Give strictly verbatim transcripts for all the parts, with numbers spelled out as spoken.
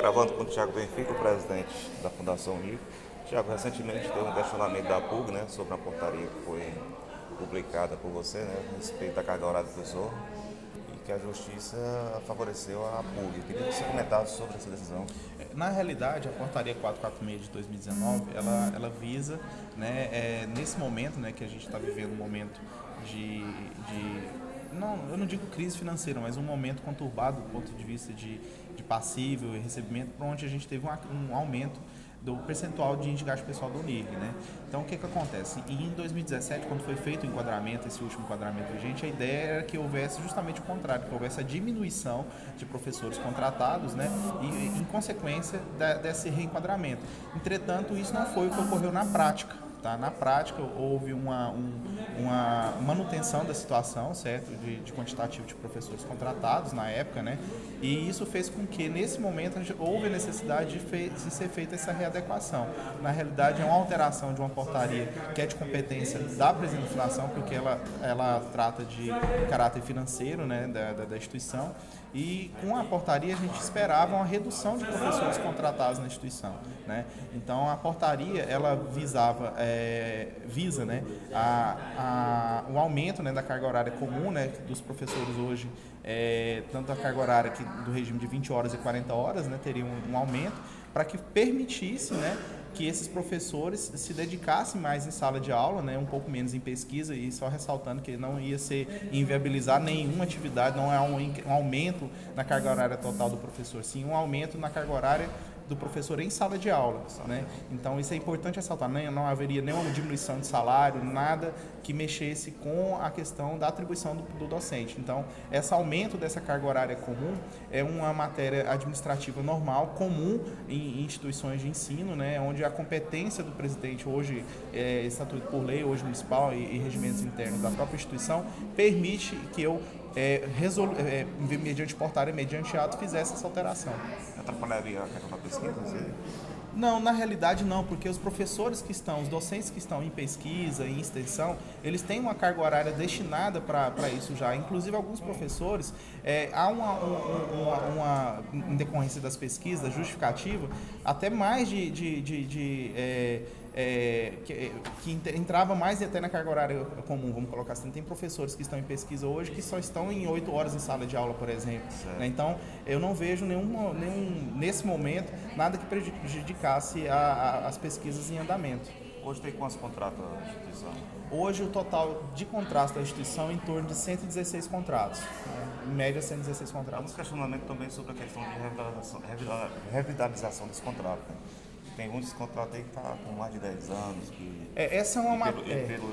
Gravando com o Thiago Benfica, o presidente da Fundação Univ. Thiago, recentemente teve um questionamento da P U G, né, sobre a portaria que foi publicada por você, né, a respeito da carga horária do Tesouro, e que a Justiça favoreceu a P U G. Eu queria que você comentasse sobre essa decisão. Na realidade, a portaria quatrocentos e quarenta e seis de dois mil e dezenove, ela, ela visa, né, é, nesse momento, né, que a gente está vivendo um momento de, de não, eu não digo crise financeira, mas um momento conturbado do ponto de vista de, de passível e recebimento, para onde a gente teve um, um aumento do percentual de desgaste pessoal do Univ, né? Então, o que que acontece? Em dois mil e dezessete, quando foi feito o enquadramento, esse último enquadramento vigente, a ideia era que houvesse justamente o contrário, que houvesse a diminuição de professores contratados, né? E, em consequência da, desse reenquadramento. Entretanto, isso não foi o que ocorreu na prática. Tá? Na prática, houve uma, um, uma manutenção da situação, certo? De, de quantitativo de professores contratados na época, né? E isso fez com que, nesse momento, a gente, houve a necessidade de, fe, de ser feita essa readequação. Na realidade, é uma alteração de uma portaria que é de competência da presidente da fundação, porque ela, ela trata de caráter financeiro, né, da, da, da instituição. E com a portaria a gente esperava uma redução de professores contratados na instituição, né? Então a portaria ela visava, é, visa, né, a, a, o aumento, né, da carga horária comum, né, dos professores hoje, é, tanto a carga horária que, do regime de vinte horas e quarenta horas, né, teria um, um aumento para que permitisse, né, que esses professores se dedicassem mais em sala de aula, né, um pouco menos em pesquisa, e só ressaltando que não ia ser inviabilizar nenhuma atividade, não é um, um aumento na carga horária total do professor, sim um aumento na carga horária do professor em sala de aula, né? Então isso é importante ressaltar, não, não haveria nenhuma diminuição de salário, nada que mexesse com a questão da atribuição do, do docente. Então esse aumento dessa carga horária comum é uma matéria administrativa normal, comum em, em instituições de ensino, né? Onde a competência do presidente hoje, é, estatuído por lei, hoje municipal e, e regimentos internos da própria instituição, permite que eu É, resolu- é, mediante portaria, mediante ato, fizesse essa alteração. Atrapalharia a questão da pesquisa? Você... Não, na realidade não, porque os professores que estão, os docentes que estão em pesquisa, em extensão, eles têm uma carga horária destinada para isso já. Inclusive, alguns professores, é, há uma, uma, uma, em decorrência das pesquisas, justificativa, até mais de... de, de, de é, É, que, que entrava mais até na carga horária comum, vamos colocar assim. Tem professores que estão em pesquisa hoje que só estão em oito horas em sala de aula, por exemplo. Né? Então, eu não vejo nenhum, nenhum, nesse momento, nada que prejudicasse a, a, as pesquisas em andamento. Hoje tem quantos contratos a instituição? Hoje, o total de contratos da instituição é em torno de cento e dezesseis contratos. Né? Em média, cento e dezesseis contratos. Há um questionamento também sobre a questão de revitalização, revitalização desse contrato. Né? Tem muitos contratos aí que estão tá com mais de dez anos. Que, é, essa é uma matéria. Pelo,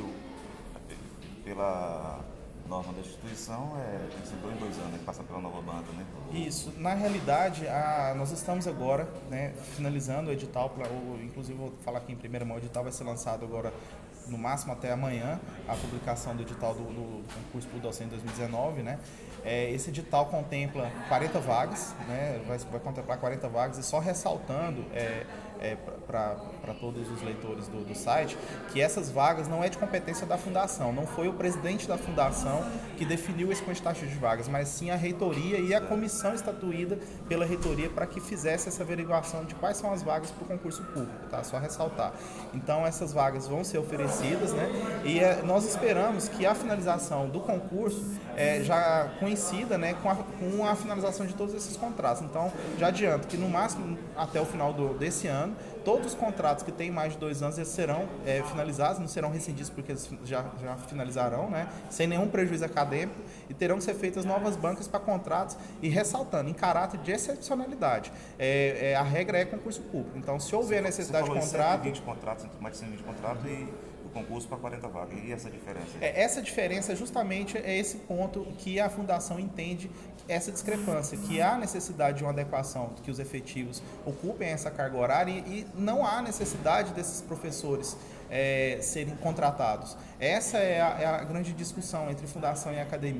pela norma da instituição, é, tem que ser dois em dois anos, que passa pela nova banda, né? Isso. Na realidade, a, nós estamos agora, né, finalizando o edital, pra, ou, inclusive vou falar aqui em primeira mão, o edital vai ser lançado agora, no máximo até amanhã, a publicação do edital do, do concurso para o docente dois mil e dezenove, né? É, esse edital contempla quarenta vagas, né? vai, vai contemplar quarenta vagas, e só ressaltando é, é, para todos os leitores do, do site, que essas vagas não é de competência da fundação, não foi o presidente da fundação que definiu esse quantitativo de vagas, mas sim a reitoria e a comissão estatuída pela reitoria para que fizesse essa averiguação de quais são as vagas para o concurso público, tá? Só ressaltar. Então essas vagas vão ser oferecidas, né? E é, nós esperamos que a finalização do concurso é, já coincida, né, com, a, com a finalização de todos esses contratos. Então já adianto que no máximo até o final do, desse ano, todos os contratos que têm mais de dois anos eles serão é, finalizados, não serão rescindidos porque eles já, já finalizarão, né, sem nenhum prejuízo acadêmico, e terão que ser feitas novas bancas para contratos, e ressaltando, em caráter de excepcionalidade. É, é, a regra é concurso público. Então, se houver a necessidade de contrato... cento e vinte contratos, mais de cento e vinte contratos e o concurso para quarenta vagas. E essa diferença? É, essa diferença justamente é esse ponto que a Fundação entende, essa discrepância, que há necessidade de uma adequação, que os efetivos ocupem essa carga horária, e, e não há necessidade desses professores é, serem contratados. Essa é a, é a grande discussão entre fundação e academia.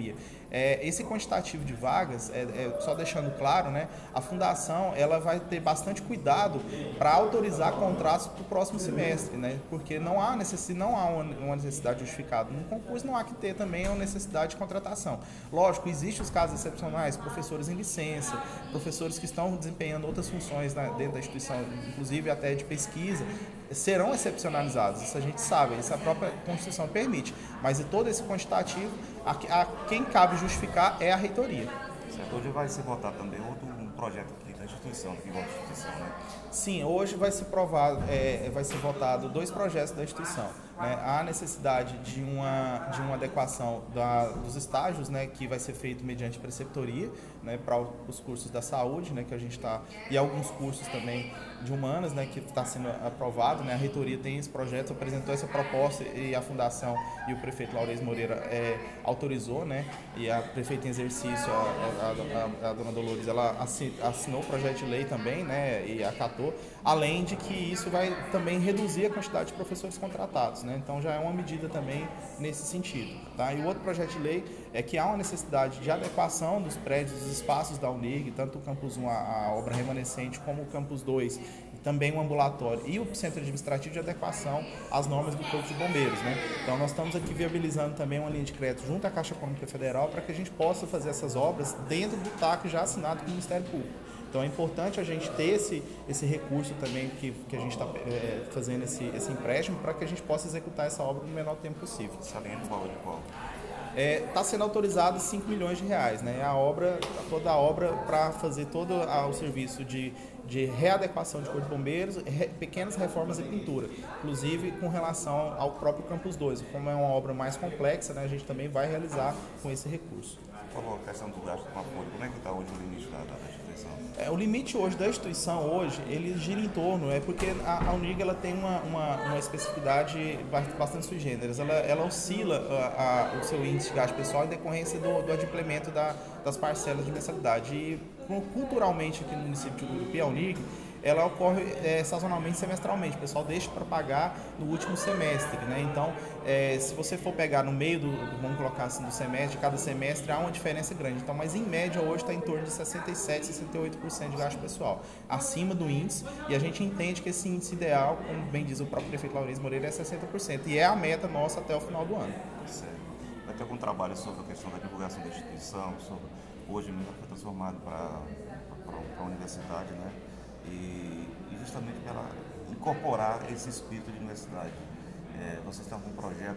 É, esse quantitativo de vagas, é, é, só deixando claro, né, a fundação ela vai ter bastante cuidado para autorizar contratos para o próximo semestre, né, porque não há necessidade, não há uma, uma necessidade justificada. No concurso não há que ter também a necessidade de contratação. Lógico, existem os casos excepcionais, professores em licença, professores que estão desempenhando outras funções, né, dentro da instituição, inclusive até de pesquisa, serão excepcionalizados, isso a gente sabe, isso a própria Constituição permite, mas e todo esse quantitativo, a, a quem cabe justificar é a reitoria. Certo. Hoje vai ser votado também outro um projeto aqui da instituição, aqui da instituição, né? Sim, hoje vai ser provado, é, vai ser votado dois projetos da instituição. Né? Há necessidade de uma, de uma adequação da, dos estágios, né, que vai ser feito mediante preceptoria, né, para os cursos da saúde, né, que a gente está, e alguns cursos também de humanas, né, que está sendo aprovado. Né? A reitoria tem esse projeto, apresentou essa proposta e a fundação e o prefeito Laurez Moreira é, autorizou, né, e a prefeita em exercício, a, a, a, a dona Dolores, ela assinou o projeto de lei também, né, e acatou, além de que isso vai também reduzir a quantidade de professores contratados, né? Então já é uma medida também nesse sentido. Tá? E o outro projeto de lei é que há uma necessidade de adequação dos prédios, dos espaços da Unirg, tanto o Campus um, a, a obra remanescente, como o Campus dois, também o ambulatório e o centro administrativo de adequação às normas do Corpo de Bombeiros. Né? Então nós estamos aqui viabilizando também uma linha de crédito junto à Caixa Econômica Federal para que a gente possa fazer essas obras dentro do T A C já assinado com o Ministério Público. Então é importante a gente ter esse, esse recurso também que, que a gente está é, fazendo esse, esse empréstimo para que a gente possa executar essa obra no menor tempo possível. Sabendo qual de qual? Está é, sendo autorizado cinco milhões de reais, né? A obra, toda a obra para fazer todo a, o serviço de, de readequação de Corpo de Bombeiros, re, pequenas reformas e pintura, inclusive com relação ao próprio Campus dois. Como é uma obra mais complexa, né, a gente também vai realizar com esse recurso. Por favor, a questão do gasto com apoio, como é que está hoje o limite da, da instituição? É, o limite hoje da instituição, hoje, ele gira em torno, é porque a, a Unirg ela tem uma, uma, uma especificidade bastante sui generis, ela, ela oscila a, a, o seu índice de gasto pessoal em decorrência do, do adimplemento da, das parcelas de mensalidade. E culturalmente aqui no município de Urupi, a Unirg, ela ocorre é, sazonalmente, semestralmente. O pessoal deixa para pagar no último semestre, né? Então, é, se você for pegar no meio do, do, vamos colocar assim, do semestre, cada semestre há uma diferença grande. Então, mas em média hoje está em torno de sessenta e sete, sessenta e oito por cento de gasto pessoal, acima do índice. E a gente entende que esse índice ideal, como bem diz o próprio prefeito Laurez Moreira, é sessenta por cento. E é a meta nossa até o final do ano. Certo. Vai ter algum trabalho sobre a questão da divulgação da instituição, sobre hoje mesmo foi transformado para a universidade, né? E, e justamente para incorporar esse espírito de universidade. É, vocês estão com um projeto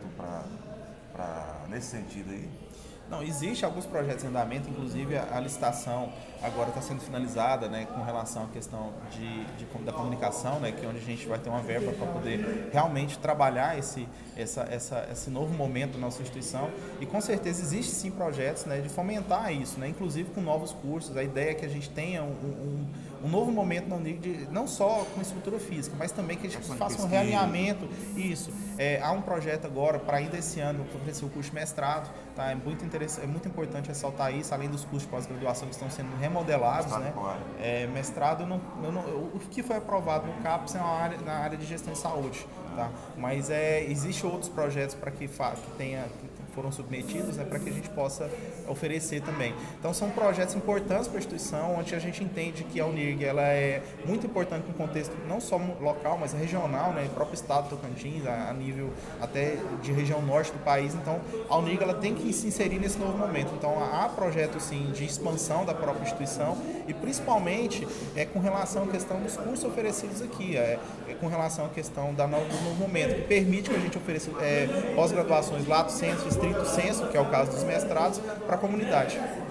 para nesse sentido aí? Não, existe alguns projetos em andamento, inclusive a, a licitação agora está sendo finalizada, né, com relação à questão de, de, da comunicação, né, que é onde a gente vai ter uma verba para poder realmente trabalhar esse, essa, essa, esse novo momento da nossa instituição. E com certeza existe sim projetos, né, de fomentar isso, né, inclusive com novos cursos. A ideia é que a gente tenha um, um, um novo momento na Unirg, não só com estrutura física, mas também que a gente faça um realinhamento. Isso. É, há um projeto agora para ainda esse ano oferecer o curso de mestrado. Tá? É, muito é muito importante ressaltar isso, além dos cursos de pós-graduação que estão sendo remodelados. Né? É, mestrado, não, eu não, o que foi aprovado no CAPES é uma área, na área de gestão de saúde. Tá? Mas é, existe outros projetos para que, que tenha... Que foram submetidos, né, para que a gente possa oferecer também. Então são projetos importantes para a instituição, onde a gente entende que a Unirg ela é muito importante no contexto não só local, mas regional, né, próprio estado do Tocantins, a, a nível até de região norte do país. Então a Unirg ela tem que se inserir nesse novo momento. Então há projetos sim de expansão da própria instituição e principalmente é com relação à questão dos cursos oferecidos aqui, é, é com relação à questão da novo, do novo momento, que permite que a gente ofereça é, pós-graduações lato sensu, estrito sensu, que é o caso dos mestrados, para a comunidade.